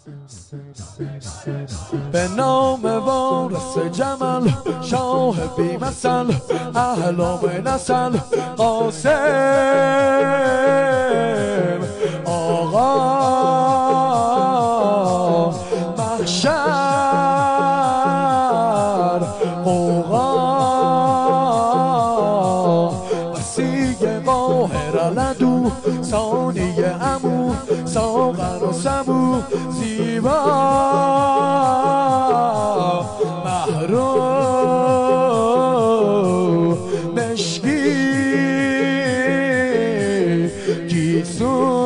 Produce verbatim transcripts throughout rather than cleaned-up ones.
به نام وارث جمل شاه بی مثل اهلام نسل قاسم آقا محشر قوقا وسیع قاهر لدو ثانی امو ساغر و سمو زیبا محروم مشکی گیسو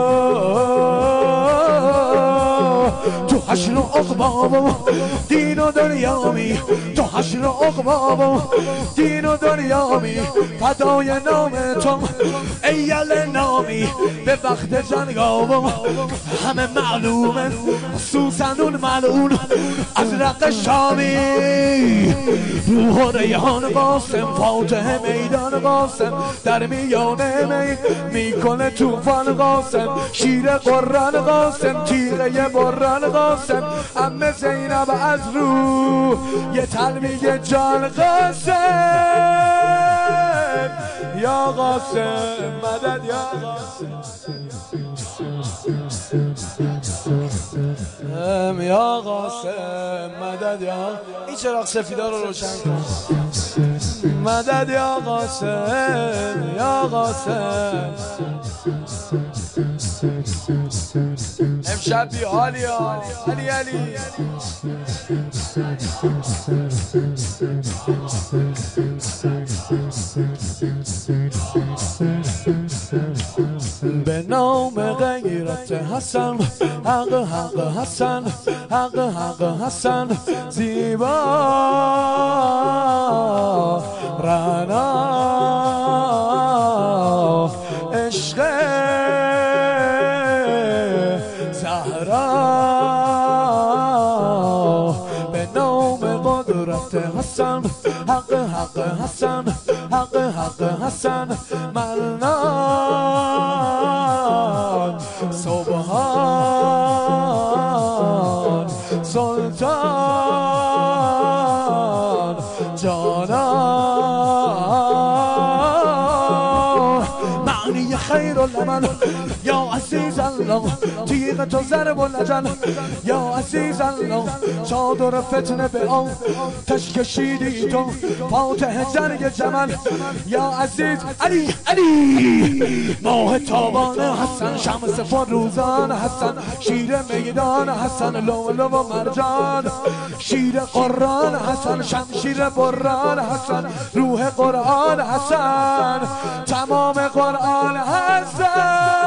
تو حشر و عقبام دین و دنیامی تو حشر و عقبام دین و دنیامی فدای نام تو ایل نامی به وقت جنگاوم همه معلومه خصوصا اون ملعون از رق شامی روح ریحان قاسم فاتح میدان قاسم در میانه می میکنه توفان قاسم شیر قرآن قاسم تیغه بران قاسم امه زینب از رو یه تلمیه جان قاسم یا قاسم مدد یا قاسم یا قاسم مدد یا این چراغ سفیدا رو روشن کن مدد یا قاسم یا قاسم امشب بی حالی ها علی علی به نام غیرت حسن حق حق حسن حق حق حسن زیبا رنا عشق زهرا به نام قدرت حسن حق حق حسن حق حق حسن منان سبحان سلطان جانان معنی خیر العمل یا عزیز الله تیغ تو ضرب الأجل یا عزیز الله چادر فتنه به آن تش کشیدی تو فاتح جنگ جمل یا عزیز علی علی ماه تابان حسن شمس فروزان حسن شیر میدان حسن لولو و مرجان شیر قرآن حسن شمشیر بران حسن روح قرآن حسن تمام قرآن حسن